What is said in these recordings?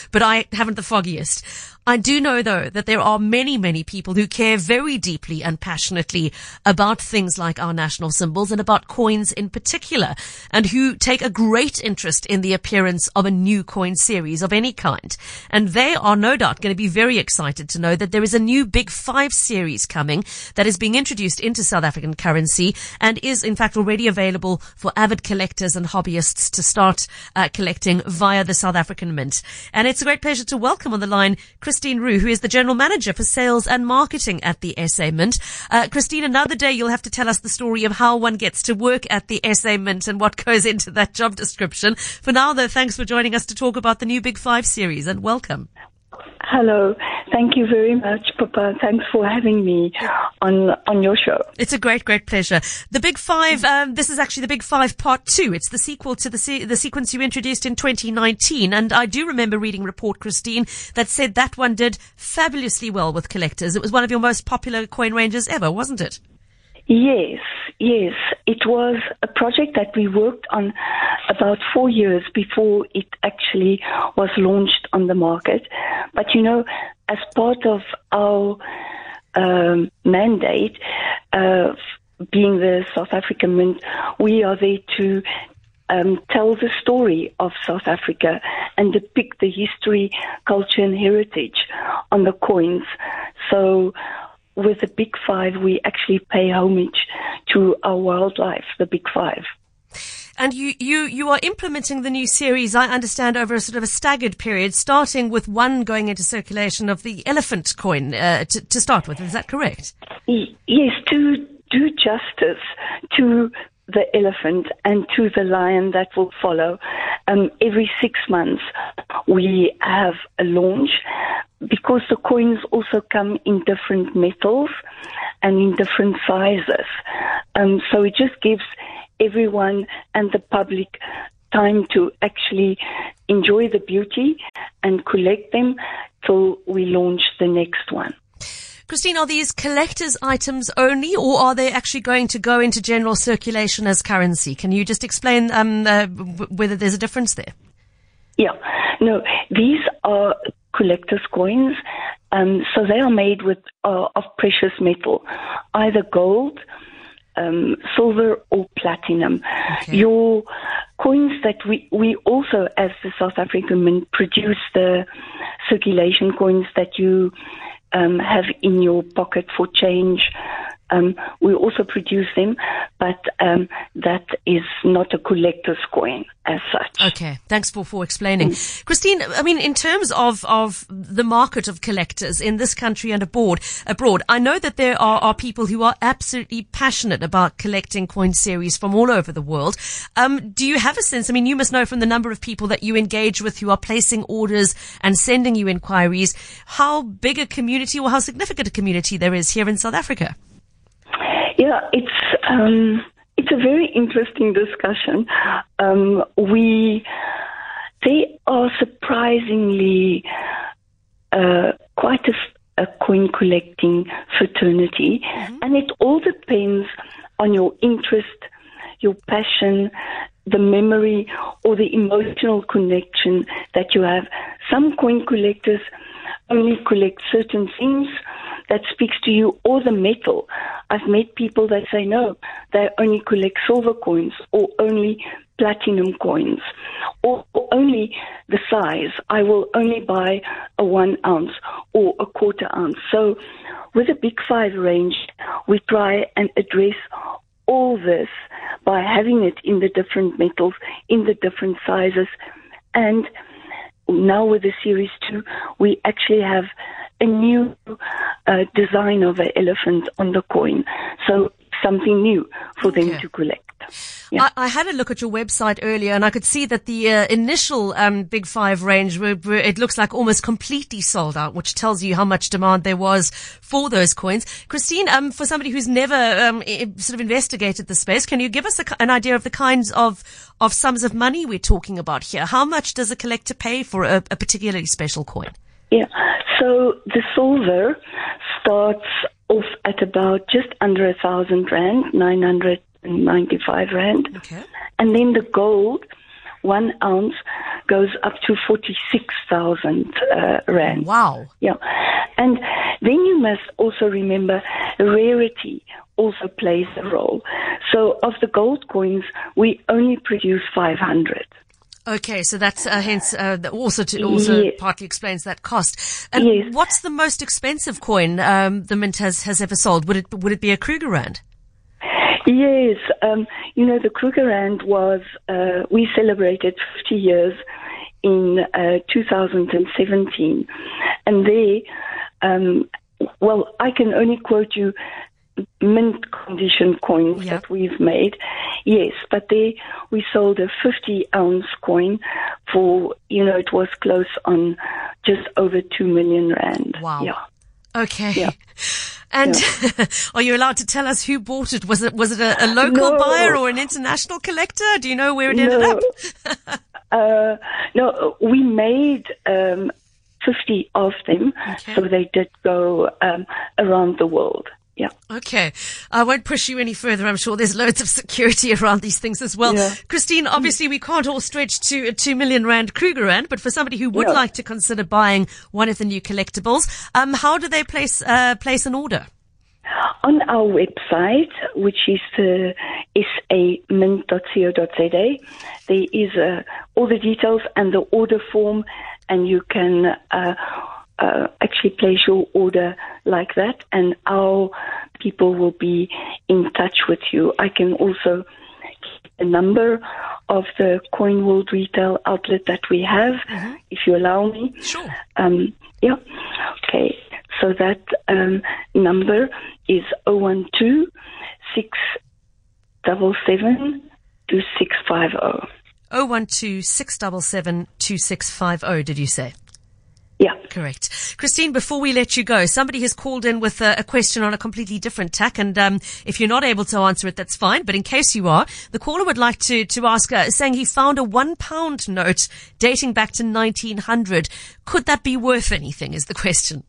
but I haven't the foggiest. I do know, though, that there are many, many people who care very deeply and passionately about things like our national symbols and about coins in particular, and who take a great interest in the appearance of a new coin series of any kind. And they are no doubt going to be very excited to know that there is a new Big Five series coming that is being introduced into South African currency and is, in fact, already available for avid collectors and hobbyists to start collecting via the South African Mint. And it's a great pleasure to welcome on the line Christine Roux, who is the General Manager for Sales and Marketing at the SA Mint. Christine, another day you'll have to tell us the story of how one gets to work at the SA Mint and what goes into that job description. For now, though, thanks for joining us to talk about the new Big Five series, and welcome. Hello. Thank you very much, Papa. Thanks for having me on your show. It's a great, great pleasure. The Big Five, this is actually the Big Five Part 2. It's the sequel to the sequence you introduced in 2019. And I do remember reading a report, Christine, that said that one did fabulously well with collectors. It was one of your most popular coin ranges ever, wasn't it? Yes. It was a project that we worked on about 4 years before it actually was launched on the market. But, you know, as part of our mandate, being the South African Mint, we are there to tell the story of South Africa and depict the history, culture and heritage on the coins. So with the Big Five, we actually pay homage to our wildlife, the Big Five. And you are implementing the new series, I understand, over a sort of a staggered period, starting with one going into circulation of the elephant coin to start with. Is that correct? Yes, to do justice to the elephant and to the lion that will follow. Every 6 months we have a launch, because the coins also come in different metals and in different sizes. So it just gives everyone and the public time to actually enjoy the beauty and collect them till we launch the next one. Christine, are these collector's items only, or are they actually going to go into general circulation as currency? Can you just explain whether there's a difference there? Yeah, no, these are collector's coins, so they are made of precious metal, either gold, silver or platinum. Okay. Your coins that we also, as the South African Mint, produce the circulation coins that you have in your pocket for change. We also produce them, but that is not a collector's coin as such. Okay, thanks for explaining. Christine, I mean, in terms of the market of collectors in this country and abroad, I know that there are people who are absolutely passionate about collecting coin series from all over the world. Do you have a sense, I mean, you must know from the number of people that you engage with who are placing orders and sending you inquiries, how big a community or how significant a community there is here in South Africa? Yeah, it's a very interesting discussion. They are surprisingly quite a coin collecting fraternity, and it all depends on your interest, your passion, the memory or the emotional connection that you have. Some coin collectors only collect certain things that speaks to you, or the metal. I've met people that say no, they only collect silver coins or only platinum coins or only the size. I will only buy a 1 ounce or a 1/4 ounce. So with the Big Five range, we try and address all this by having it in the different metals, in the different sizes. And now with the Series 2, we actually have a new design of an elephant on the coin. So something new for them to collect. Yeah. I had a look at your website earlier and I could see that the initial Big Five range, it looks like almost completely sold out, which tells you how much demand there was for those coins. Christine, for somebody who's never sort of investigated the space, can you give us an idea of the kinds of sums of money we're talking about here? How much does a collector pay for a particularly special coin? Yeah, so the silver starts off at about just under 1,000 rand, 995 rand. Okay. And then the gold, 1 ounce goes up to 46,000 rand. Wow. Yeah. And then you must also remember rarity also plays a role. So of the gold coins, we only produce 500. Okay, so that's hence also Yes. partly explains that cost. And Yes. what's the most expensive coin the Mint has ever sold? Would it be a Kruger Rand? Yes, the Kruger Rand was, we celebrated 50 years in 2017. And I can only quote you mint condition coins that we've made. Yes, but there we sold a 50-ounce coin for, it was close on just over 2 million rand. Wow. Yeah. Okay. Yeah. And are you allowed to tell us who bought it? Was it a local buyer or an international collector? Do you know where it ended up? No, we made 50 of them, so they did go around the world. Yeah. Okay. I won't push you any further. I'm sure there's loads of security around these things as well. Yeah. Christine, obviously we can't all stretch to a 2 million rand Kruger Rand, but for somebody who would like to consider buying one of the new collectibles, how do they place an order? On our website, which is samint.co.za, there is all the details and the order form, and you can actually place your order like that, and our people will be in touch with you. I can also keep the number of the Coin World retail outlet that we have, if you allow me. Sure. Yeah. Okay. So that number is 012 677 2650. 012 677 2650, did you say? Yeah. Correct. Christine, before we let you go, somebody has called in with a question on a completely different tack, and if you're not able to answer it, that's fine. But in case you are, the caller would like to ask, saying he found a £1 note dating back to 1900. Could that be worth anything, is the question.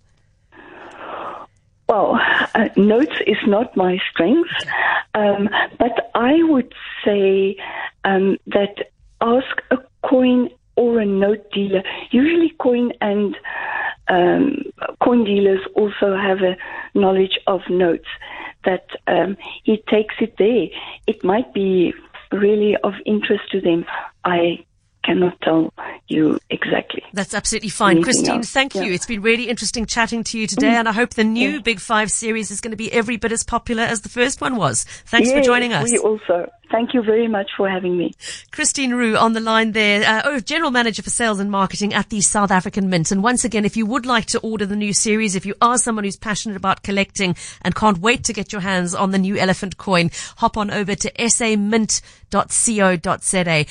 Well, notes is not my strength, but I would say that ask a coin or a note dealer. Usually coin and coin dealers also have a knowledge of notes, that he takes it there. It might be really of interest to them. I cannot tell you exactly. That's absolutely fine. Anything Christine, else. thank you. It's been really interesting chatting to you today, and I hope the new Big Five series is going to be every bit as popular as the first one was. Thanks for joining us. We also. Thank you very much for having me. Christine Roux on the line there, General Manager for Sales and Marketing at the South African Mint. And once again, if you would like to order the new series, if you are someone who's passionate about collecting and can't wait to get your hands on the new elephant coin, hop on over to samint.co.za.